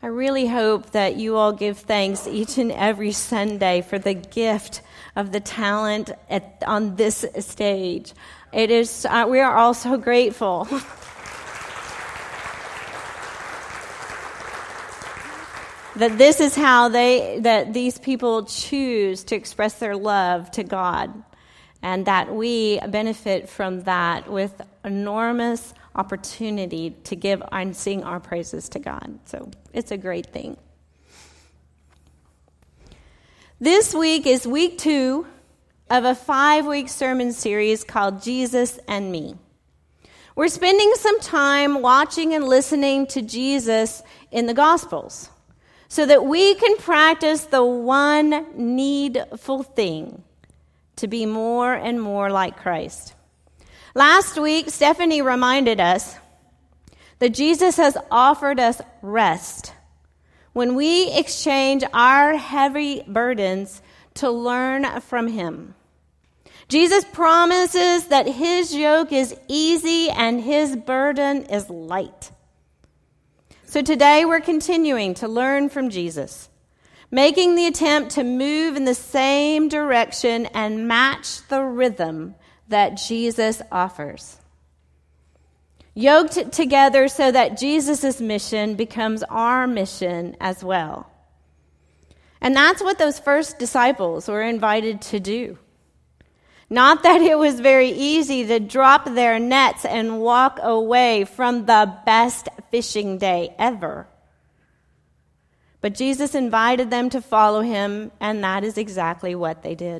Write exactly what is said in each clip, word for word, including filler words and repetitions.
I really hope that you all give thanks each and every Sunday for the gift of the talent at, on this stage. It is, uh, we are all so grateful. That this is how they, that these people choose to express their love to God, and that we benefit from that with enormous opportunity to give and sing our praises to God. So it's a great thing. This week is week two of a five-week sermon series called Jesus and Me. We're spending some time watching and listening to Jesus in the Gospels, so that we can practice the one needful thing, to be more and more like Christ. Last week, Stephanie reminded us that Jesus has offered us rest when we exchange our heavy burdens to learn from him. Jesus promises that his yoke is easy and his burden is light. So today we're continuing to learn from Jesus, making the attempt to move in the same direction and match the rhythm that Jesus offers. Yoked together so that Jesus' mission becomes our mission as well. And that's what those first disciples were invited to do. Not that it was very easy to drop their nets and walk away from the best fishing day ever. But Jesus invited them to follow him, and that is exactly what they did.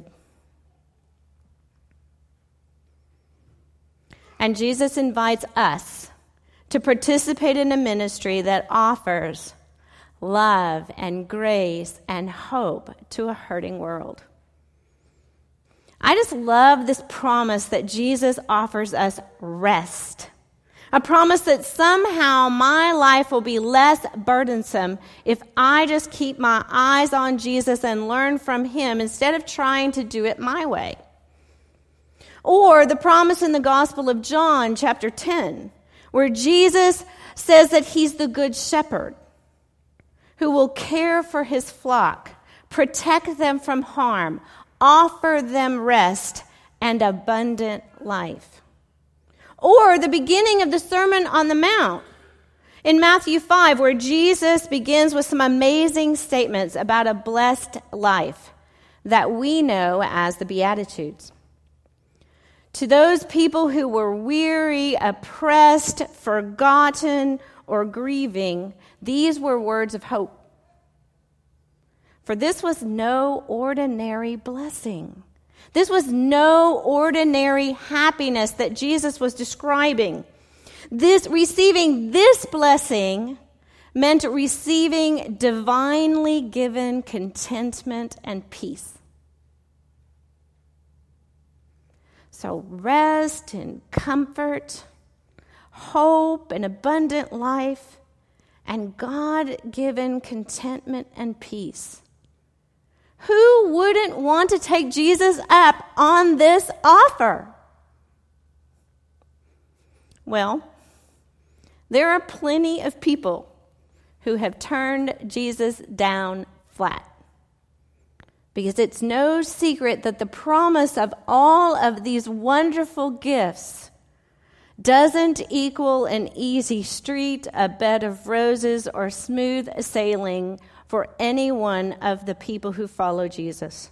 And Jesus invites us to participate in a ministry that offers love and grace and hope to a hurting world. I just love this promise that Jesus offers us rest. A promise that somehow my life will be less burdensome if I just keep my eyes on Jesus and learn from him instead of trying to do it my way. Or the promise in the Gospel of John, chapter ten, where Jesus says that he's the good shepherd who will care for his flock, protect them from harm, offer them rest and abundant life. Or the beginning of the Sermon on the Mount in Matthew five, where Jesus begins with some amazing statements about a blessed life that we know as the Beatitudes. To those people who were weary, oppressed, forgotten, or grieving, these were words of hope. For this was no ordinary blessing. This was no ordinary happiness that Jesus was describing. This receiving this blessing meant receiving divinely given contentment and peace. So rest and comfort, hope and abundant life, and God-given contentment and peace. Who wouldn't want to take Jesus up on this offer? Well, there are plenty of people who have turned Jesus down flat. Because it's no secret that the promise of all of these wonderful gifts doesn't equal an easy street, a bed of roses, or smooth sailing for any one of the people who follow Jesus.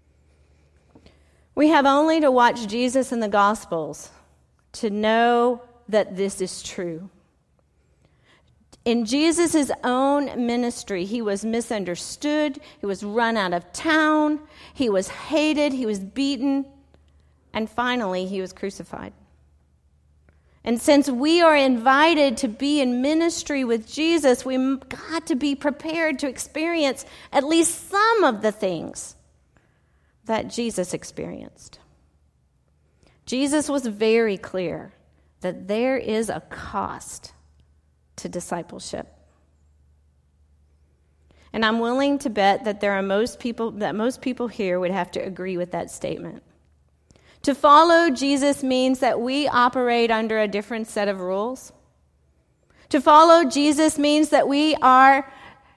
We have only to watch Jesus in the Gospels to know that this is true. In Jesus' own ministry, he was misunderstood, he was run out of town, he was hated, he was beaten, and finally he was crucified. And since we are invited to be in ministry with Jesus, we've got to be prepared to experience at least some of the things that Jesus experienced. Jesus was very clear that there is a cost to discipleship. And I'm willing to bet that there are most people that most people here would have to agree with that statement. To follow Jesus means that we operate under a different set of rules. To follow Jesus means that we are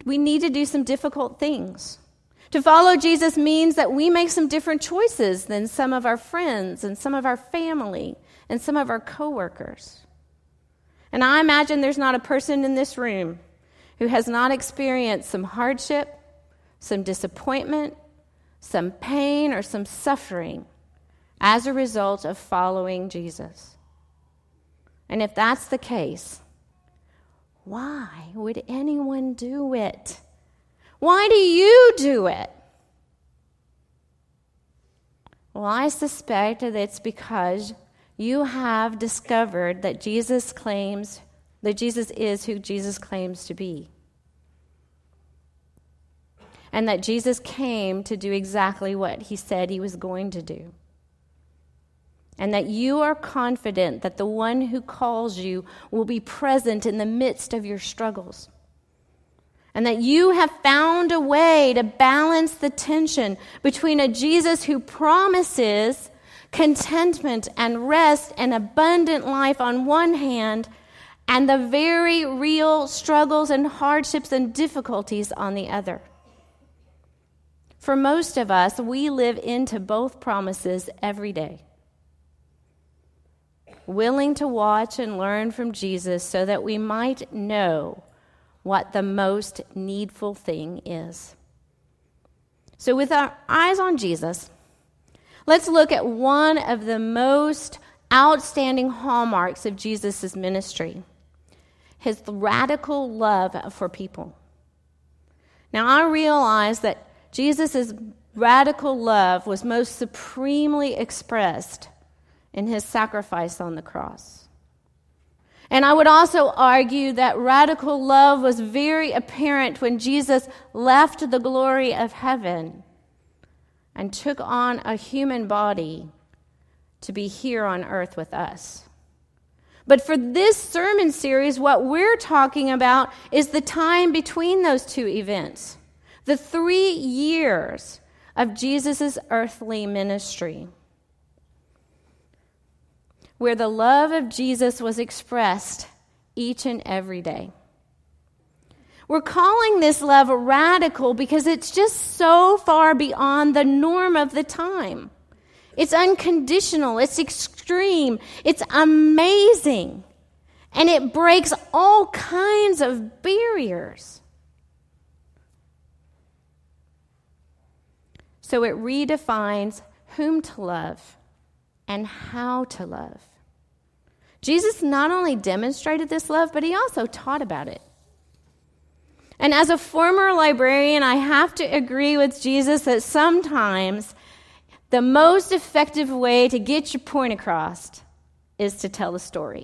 we need to do some difficult things. To follow Jesus means that we make some different choices than some of our friends and some of our family and some of our coworkers. And I imagine there's not a person in this room who has not experienced some hardship, some disappointment, some pain, or some suffering as a result of following Jesus. And if that's the case, why would anyone do it? Why do you do it? Well, I suspect that it's because you have discovered that Jesus claims, that Jesus is who Jesus claims to be. And that Jesus came to do exactly what he said he was going to do. And that you are confident that the one who calls you will be present in the midst of your struggles. And that you have found a way to balance the tension between a Jesus who promises contentment and rest and abundant life on one hand, and the very real struggles and hardships and difficulties on the other. For most of us, we live into both promises every day. Willing to watch and learn from Jesus so that we might know what the most needful thing is. So with our eyes on Jesus, let's look at one of the most outstanding hallmarks of Jesus' ministry, his radical love for people. Now, I realize that Jesus' radical love was most supremely expressed in his sacrifice on the cross. And I would also argue that radical love was very apparent when Jesus left the glory of heaven and took on a human body to be here on earth with us. But for this sermon series, what we're talking about is the time between those two events, the three years of Jesus' earthly ministry, where the love of Jesus was expressed each and every day. We're calling this love radical because it's just so far beyond the norm of the time. It's unconditional, it's extreme, it's amazing, and it breaks all kinds of barriers. So it redefines whom to love and how to love. Jesus not only demonstrated this love, but he also taught about it. And as a former librarian, I have to agree with Jesus that sometimes the most effective way to get your point across is to tell a story.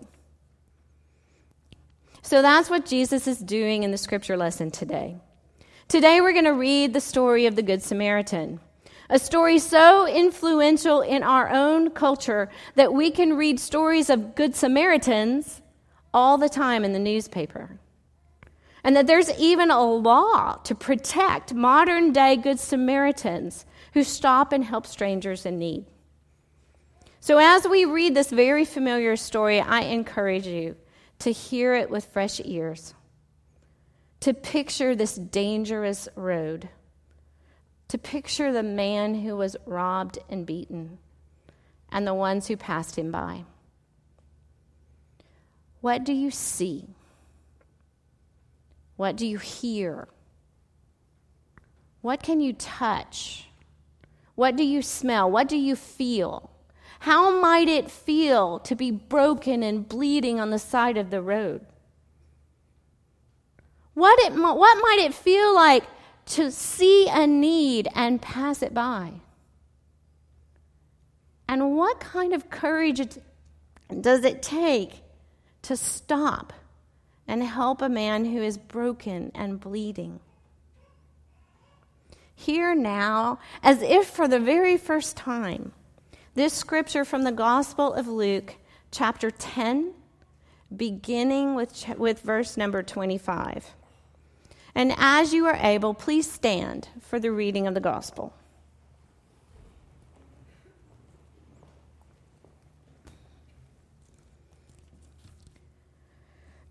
So that's what Jesus is doing in the scripture lesson today. Today we're going to read the story of the Good Samaritan. A story so influential in our own culture that we can read stories of Good Samaritans all the time in the newspaper. And that there's even a law to protect modern-day Good Samaritans who stop and help strangers in need. So as we read this very familiar story, I encourage you to hear it with fresh ears, to picture this dangerous road, to picture the man who was robbed and beaten, and the ones who passed him by. What do you see? What do you hear? What can you touch? What do you smell? What do you feel? How might it feel to be broken and bleeding on the side of the road? What, it, what might it feel like to see a need and pass it by? And what kind of courage does it take to stop and help a man who is broken and bleeding? Here now, as if for the very first time, this scripture from the Gospel of Luke, chapter ten, beginning with, with verse number twenty-five. And as you are able, please stand for the reading of the gospel.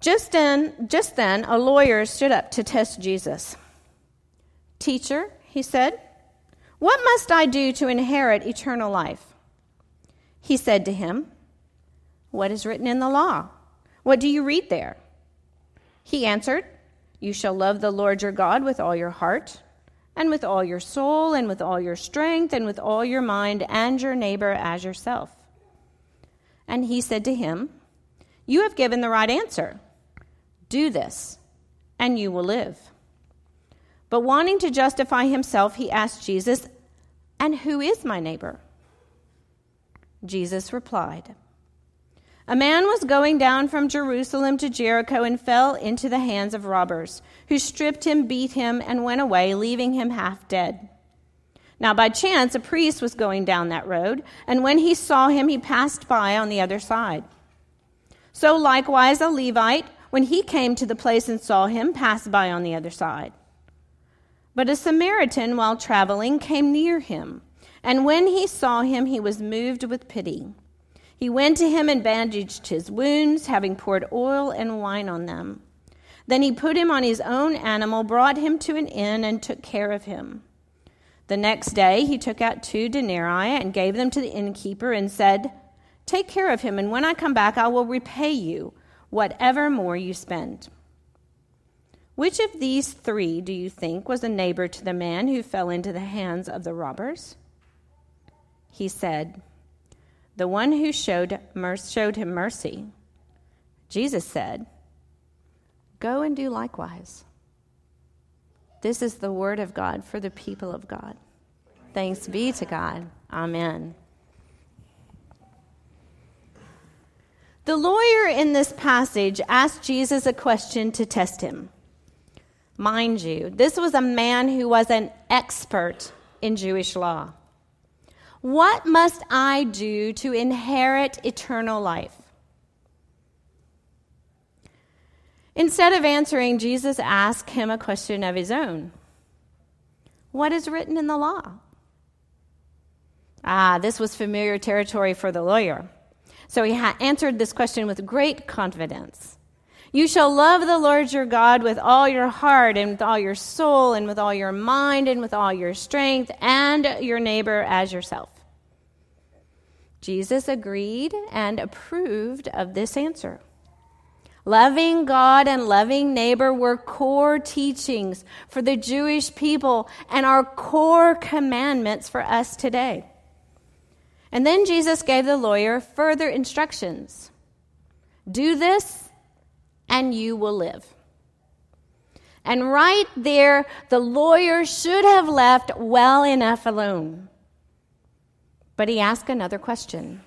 Just then, just then, a lawyer stood up to test Jesus. "Teacher," he said, "what must I do to inherit eternal life?" He said to him, "What is written in the law? What do you read there?" He answered, "You shall love the Lord your God with all your heart, and with all your soul, and with all your strength, and with all your mind, and your neighbor as yourself." And he said to him, "You have given the right answer. Do this, and you will live." But wanting to justify himself, he asked Jesus, "And who is my neighbor?" Jesus replied, "A man was going down from Jerusalem to Jericho and fell into the hands of robbers, who stripped him, beat him, and went away, leaving him half dead. Now by chance a priest was going down that road, and when he saw him, he passed by on the other side. So likewise a Levite, when he came to the place and saw him, passed by on the other side. But a Samaritan, while traveling, came near him, and when he saw him, he was moved with pity. He went to him and bandaged his wounds, having poured oil and wine on them. Then he put him on his own animal, brought him to an inn, and took care of him. The next day he took out two denarii and gave them to the innkeeper and said, 'Take care of him, and when I come back I will repay you whatever more you spend.' Which of these three do you think was a neighbor to the man who fell into the hands of the robbers?" He said, "The one who showed, showed him mercy." Jesus said, "Go and do likewise." This is the word of God for the people of God. Thanks be to God. Amen. The lawyer in this passage asked Jesus a question to test him. Mind you, this was a man who was an expert in Jewish law. What must I do to inherit eternal life? Instead of answering, Jesus asked him a question of his own. What is written in the law? Ah, this was familiar territory for the lawyer. So he ha- answered this question with great confidence. "You shall love the Lord your God with all your heart and with all your soul and with all your mind and with all your strength, and your neighbor as yourself." Jesus agreed and approved of this answer. Loving God and loving neighbor were core teachings for the Jewish people and are core commandments for us today. And then Jesus gave the lawyer further instructions. Do this, and you will live. And right there, the lawyer should have left well enough alone. But he asked another question.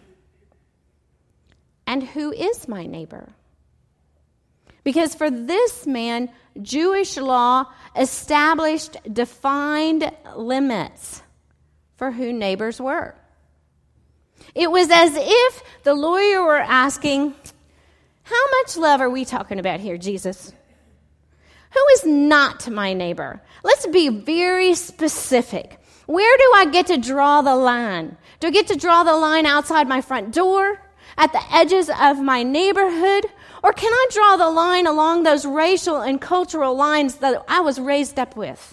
And who is my neighbor? Because for this man, Jewish law established defined limits for who neighbors were. It was as if the lawyer were asking, how much love are we talking about here, Jesus? Who is not my neighbor? Let's be very specific. Where do I get to draw the line? Do I get to draw the line outside my front door, at the edges of my neighborhood? Or can I draw the line along those racial and cultural lines that I was raised up with?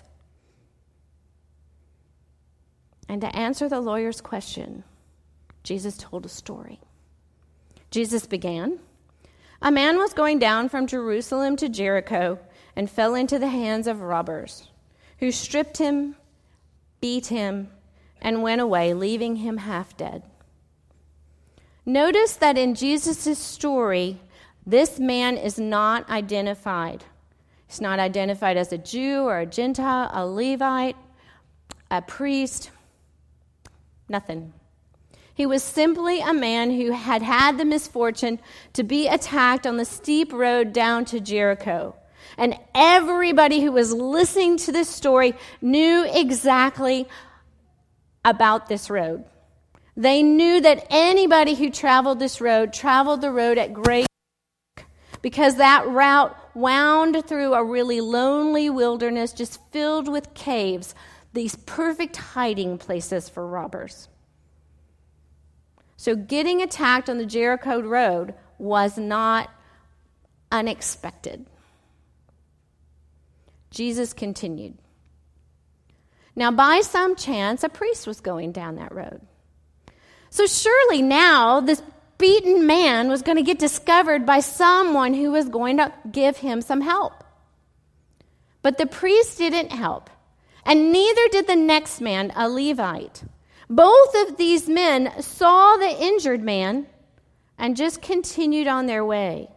And to answer the lawyer's question, Jesus told a story. Jesus began, "A man was going down from Jerusalem to Jericho and fell into the hands of robbers, who stripped him, beat him, and went away, leaving him half dead." Notice that in Jesus' story, this man is not identified. He's not identified as a Jew or a Gentile, a Levite, a priest, nothing. He was simply a man who had had the misfortune to be attacked on the steep road down to Jericho. And everybody who was listening to this story knew exactly about this road. They knew that anybody who traveled this road traveled the road at great risk, because that route wound through a really lonely wilderness just filled with caves, these perfect hiding places for robbers. So getting attacked on the Jericho road was not unexpected. Jesus continued. Now, by some chance, a priest was going down that road. So surely now this beaten man was going to get discovered by someone who was going to give him some help. But the priest didn't help, and neither did the next man, a Levite. Both of these men saw the injured man and just continued on their way.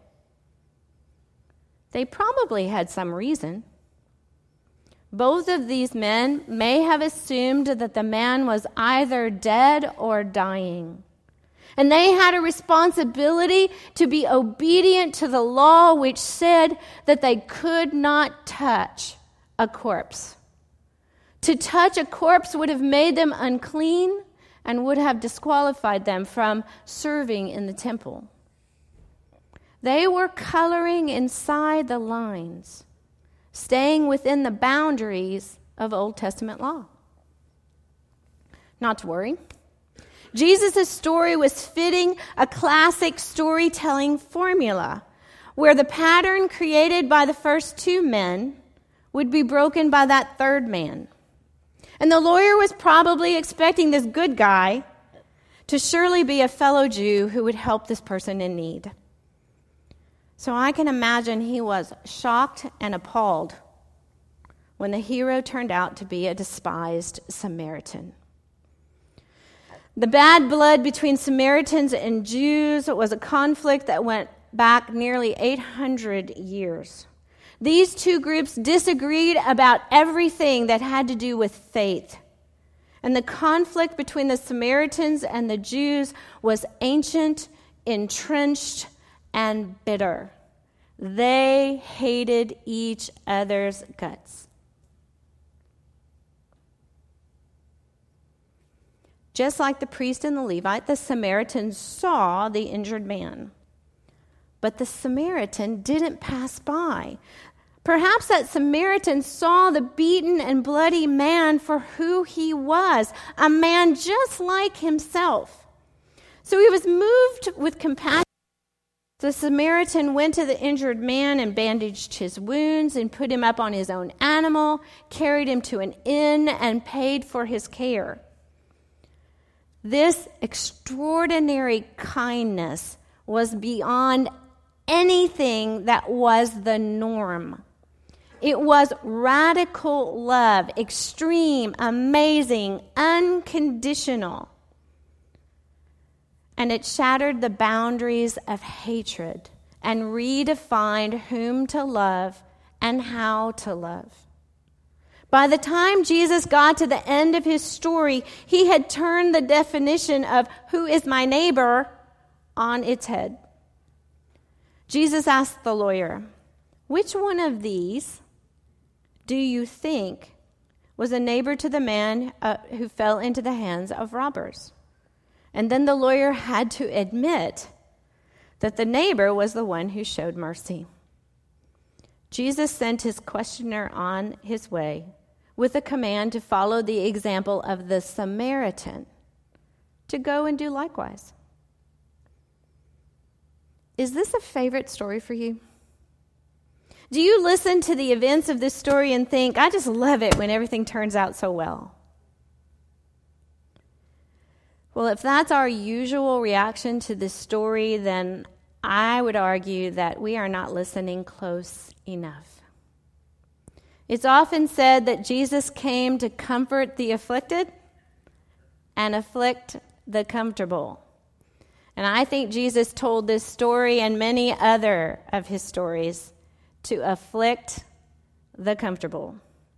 They probably had some reason. Both of these men may have assumed that the man was either dead or dying. And they had a responsibility to be obedient to the law, which said that they could not touch a corpse. To touch a corpse would have made them unclean and would have disqualified them from serving in the temple. They were coloring inside the lines, staying within the boundaries of Old Testament law. Not to worry. Jesus' story was fitting a classic storytelling formula where the pattern created by the first two men would be broken by that third man. And the lawyer was probably expecting this good guy to surely be a fellow Jew who would help this person in need. So I can imagine he was shocked and appalled when the hero turned out to be a despised Samaritan. The bad blood between Samaritans and Jews was a conflict that went back nearly eight hundred years. These two groups disagreed about everything that had to do with faith. And the conflict between the Samaritans and the Jews was ancient, entrenched, and bitter. They hated each other's guts. Just like the priest and the Levite, the Samaritan saw the injured man. But the Samaritan didn't pass by. Perhaps that Samaritan saw the beaten and bloody man for who he was, a man just like himself. So he was moved with compassion. The Samaritan went to the injured man and bandaged his wounds and put him up on his own animal, carried him to an inn, and paid for his care. This extraordinary kindness was beyond anything that was the norm. It was radical love, extreme, amazing, unconditional. And it shattered the boundaries of hatred and redefined whom to love and how to love. By the time Jesus got to the end of his story, he had turned the definition of who is my neighbor on its head. Jesus asked the lawyer, "Which one of these do you think was a neighbor to the man uh, who fell into the hands of robbers?" And then the lawyer had to admit that the neighbor was the one who showed mercy. Jesus sent his questioner on his way with a command to follow the example of the Samaritan, to go and do likewise. Is this a favorite story for you? Do you listen to the events of this story and think, I just love it when everything turns out so well? Well, if that's our usual reaction to this story, then I would argue that we are not listening close enough. It's often said that Jesus came to comfort the afflicted and afflict the comfortable. And I think Jesus told this story and many other of his stories to afflict the comfortable.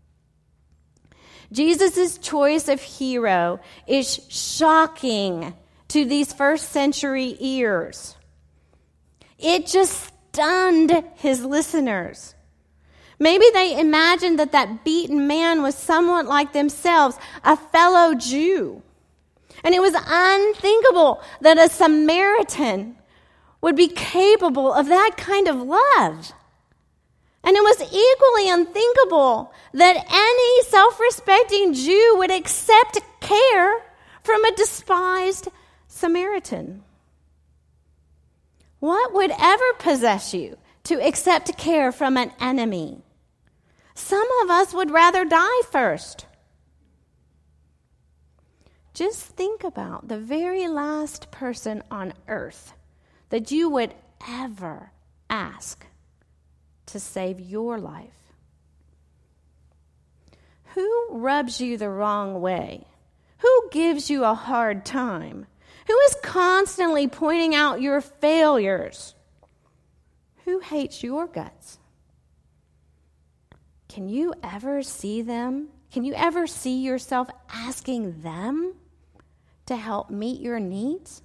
Jesus' choice of hero is shocking to these first century ears. It just stunned his listeners. Maybe they imagined that that beaten man was somewhat like themselves, a fellow Jew. And it was unthinkable that a Samaritan would be capable of that kind of love. And it was equally unthinkable that any self-respecting Jew would accept care from a despised Samaritan. What would ever possess you to accept care from an enemy. Some of us would rather die first. Just think about the very last person on earth that you would ever ask to save your life. Who rubs you the wrong way? Who gives you a hard time? Who is constantly pointing out your failures? Who hates your guts? Can you ever see them? Can you ever see yourself asking them to help meet your needs?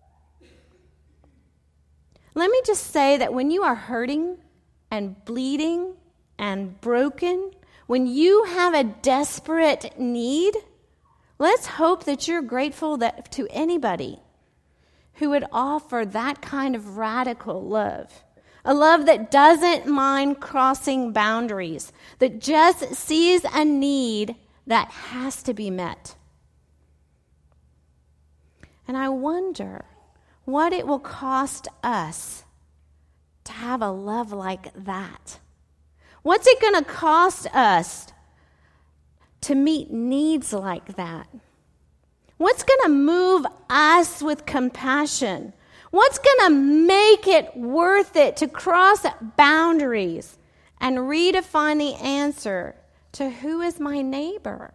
Let me just say that when you are hurting and bleeding and broken, when you have a desperate need, let's hope that you're grateful that to anybody who would offer that kind of radical love. A love that doesn't mind crossing boundaries, that just sees a need that has to be met. And I wonder what it will cost us to have a love like that. What's it going to cost us to meet needs like that? What's going to move us with compassion? What's going to make it worth it to cross boundaries and redefine the answer to who is my neighbor?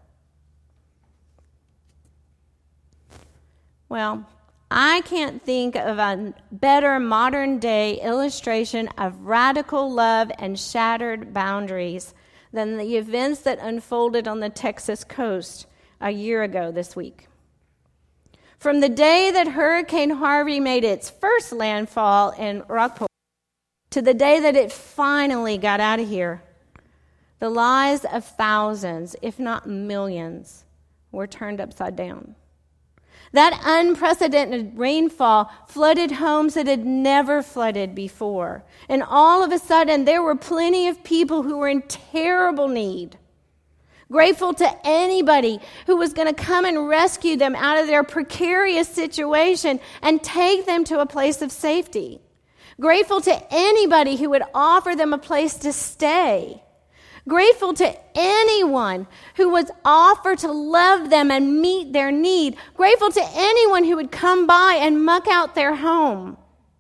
Well, I can't think of a better modern day illustration of radical love and shattered boundaries than the events that unfolded on the Texas coast a year ago this week. From the day that Hurricane Harvey made its first landfall in Rockport to the day that it finally got out of here, the lives of thousands, if not millions, were turned upside down. That unprecedented rainfall flooded homes that had never flooded before. And all of a sudden, there were plenty of people who were in terrible need. Grateful to anybody who was going to come and rescue them out of their precarious situation and take them to a place of safety. Grateful to anybody who would offer them a place to stay. Grateful to anyone who would offer to love them and meet their need. Grateful to anyone who would come by and muck out their home.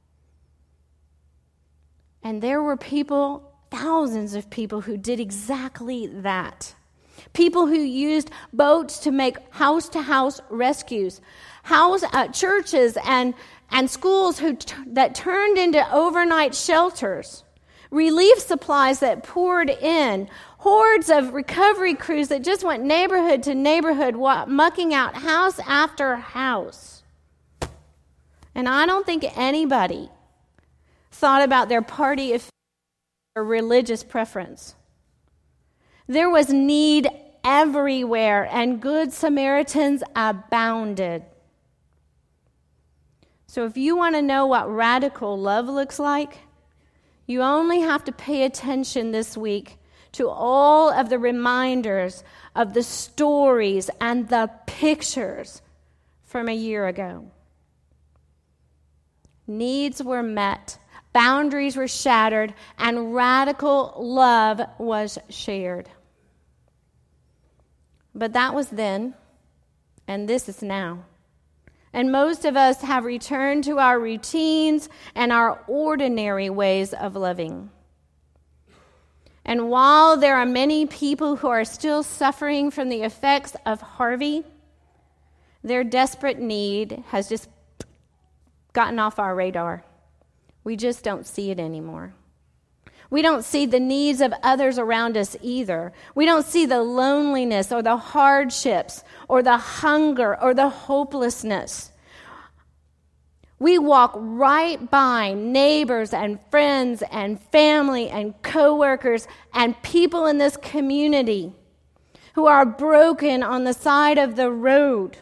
And there were people, thousands of people, who did exactly that. People who used boats to make house-to-house rescues. House, uh, churches and, and schools who t- that turned into overnight shelters. Relief supplies that poured in, hordes of recovery crews that just went neighborhood to neighborhood, mucking out house after house. And I don't think anybody thought about their party or religious preference. There was need everywhere, and good Samaritans abounded. So if you want to know what radical love looks like, you only have to pay attention this week to all of the reminders of the stories and the pictures from a year ago. Needs were met, boundaries were shattered, and radical love was shared. But that was then, and this is now. And most of us have returned to our routines and our ordinary ways of living. And while there are many people who are still suffering from the effects of Harvey, their desperate need has just gotten off our radar. We just don't see it anymore. We don't see the needs of others around us either. We don't see the loneliness or the hardships or the hunger or the hopelessness. We walk right by neighbors and friends and family and coworkers and people in this community who are broken on the side of the road.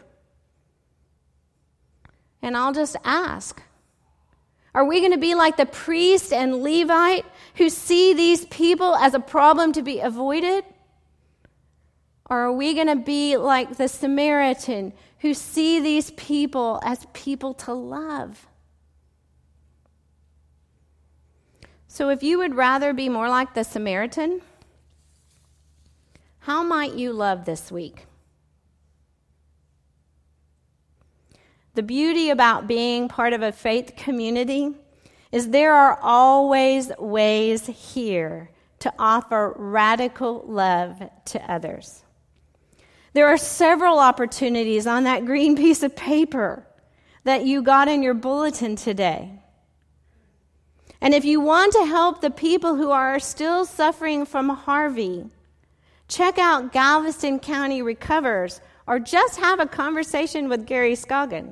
And I'll just ask, are we going to be like the priest and Levite who see these people as a problem to be avoided? Or are we going to be like the Samaritan who see these people as people to love? So if you would rather be more like the Samaritan, how might you love this week? The beauty about being part of a faith community is there are always ways here to offer radical love to others. There are several opportunities on that green piece of paper that you got in your bulletin today. And if you want to help the people who are still suffering from Harvey, check out Galveston County Recovers or just have a conversation with Gary Scoggin.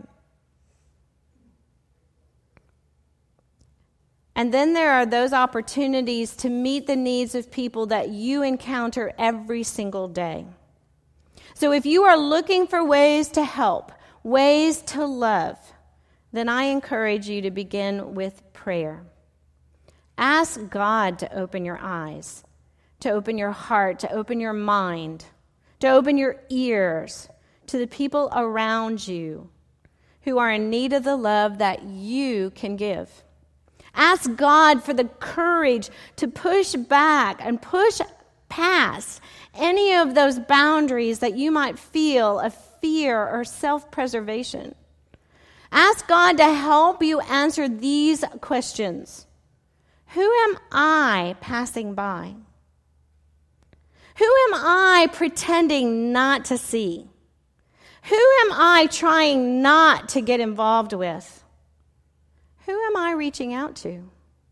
And then there are those opportunities to meet the needs of people that you encounter every single day. So if you are looking for ways to help, ways to love, then I encourage you to begin with prayer. Ask God to open your eyes, to open your heart, to open your mind, to open your ears to the people around you who are in need of the love that you can give. Ask God for the courage to push back and push past any of those boundaries that you might feel of fear or self-preservation. Ask God to help you answer these questions. Who am I passing by? Who am I pretending not to see? Who am I trying not to get involved with? Who am I reaching out to?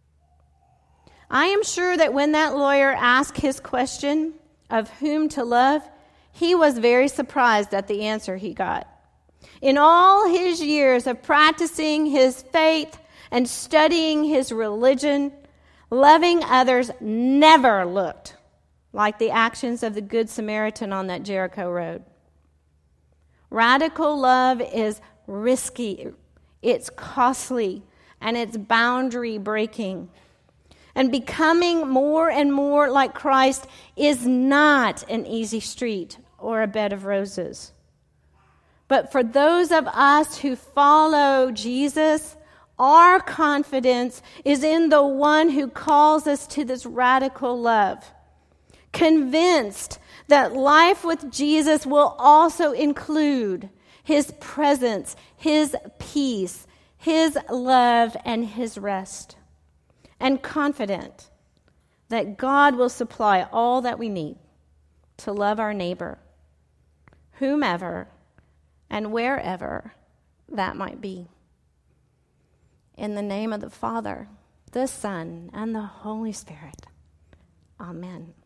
I am sure that when that lawyer asked his question of whom to love, he was very surprised at the answer he got. In all his years of practicing his faith and studying his religion, loving others never looked like the actions of the Good Samaritan on that Jericho road. Radical love is risky, it's costly, and it's boundary breaking. And becoming more and more like Christ is not an easy street or a bed of roses. But for those of us who follow Jesus, our confidence is in the one who calls us to this radical love. Convinced that life with Jesus will also include his presence, his peace, his love, and his rest. And confident that God will supply all that we need to love our neighbor, whomever and wherever that might be. In the name of the Father, the Son, and the Holy Spirit. Amen.